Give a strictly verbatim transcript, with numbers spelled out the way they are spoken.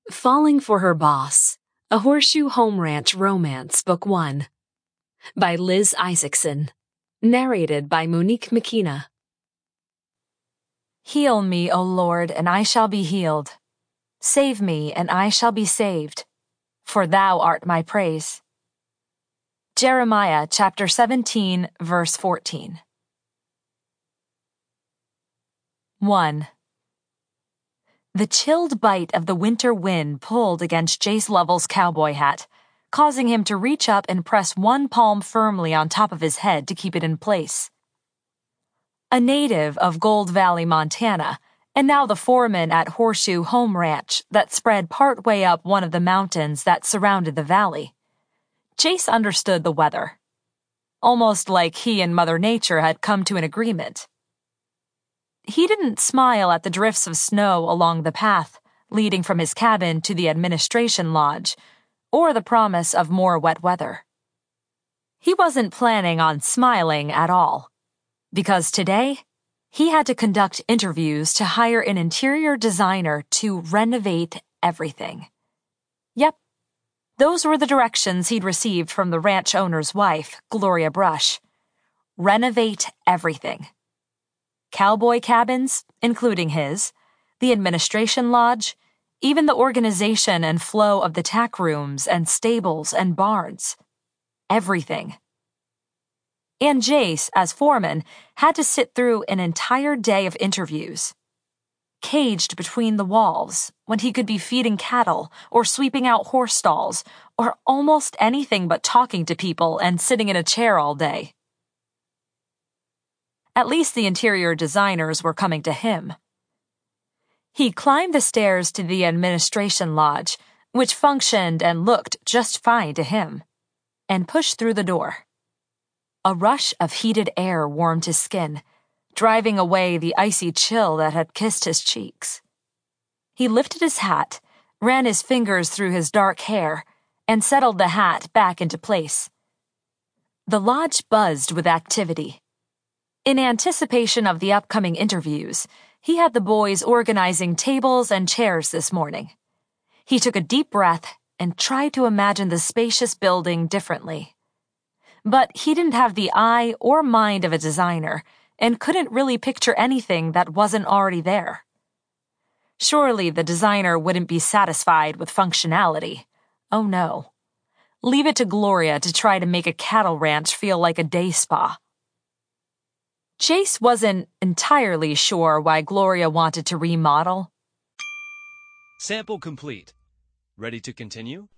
Falling for Her Boss, A Horseshoe Home Ranch Romance, Book one, by Liz Isaacson, narrated by Monique McKenna. Heal me, O Lord, and I shall be healed. Save me, and I shall be saved, for thou art my praise. Jeremiah chapter seventeen, verse fourteen. one. The chilled bite of the winter wind pulled against Jace Lovell's cowboy hat, causing him to reach up and press one palm firmly on top of his head to keep it in place. A native of Gold Valley, Montana, and now the foreman at Horseshoe Home Ranch that spread partway up one of the mountains that surrounded the valley, Jace understood the weather. Almost like he and Mother Nature had come to an agreement. He didn't smile at the drifts of snow along the path leading from his cabin to the administration lodge, or the promise of more wet weather. He wasn't planning on smiling at all, because today he had to conduct interviews to hire an interior designer to renovate everything. Yep, those were the directions he'd received from the ranch owner's wife, Gloria Brush. Renovate everything. Cowboy cabins, including his, the administration lodge, even the organization and flow of the tack rooms and stables and barns. Everything. And Jace, as foreman, had to sit through an entire day of interviews. Caged between the walls, when he could be feeding cattle or sweeping out horse stalls or almost anything but talking to people and sitting in a chair all day. At least the interior designers were coming to him. He climbed the stairs to the administration lodge, which functioned and looked just fine to him, and pushed through the door. A rush of heated air warmed his skin, driving away the icy chill that had kissed his cheeks. He lifted his hat, ran his fingers through his dark hair, and settled the hat back into place. The lodge buzzed with activity. In anticipation of the upcoming interviews, he had the boys organizing tables and chairs this morning. He took a deep breath and tried to imagine the spacious building differently. But he didn't have the eye or mind of a designer and couldn't really picture anything that wasn't already there. Surely the designer wouldn't be satisfied with functionality. Oh no. Leave it to Gloria to try to make a cattle ranch feel like a day spa. Jace wasn't entirely sure why Gloria wanted to remodel. Sample complete. Ready to continue?